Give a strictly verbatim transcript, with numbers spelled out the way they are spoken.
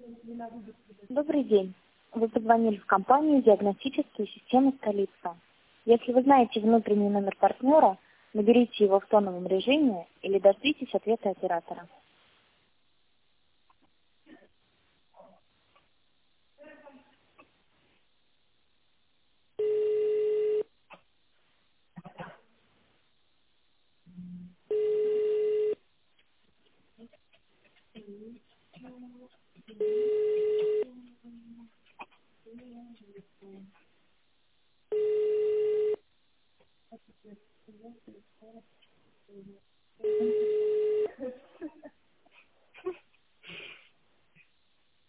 Добрый день. Вы позвонили в компанию «Диагностические системы столица». Если вы знаете внутренний номер партнера, наберите его в тоновом режиме или дождитесь ответа оператора.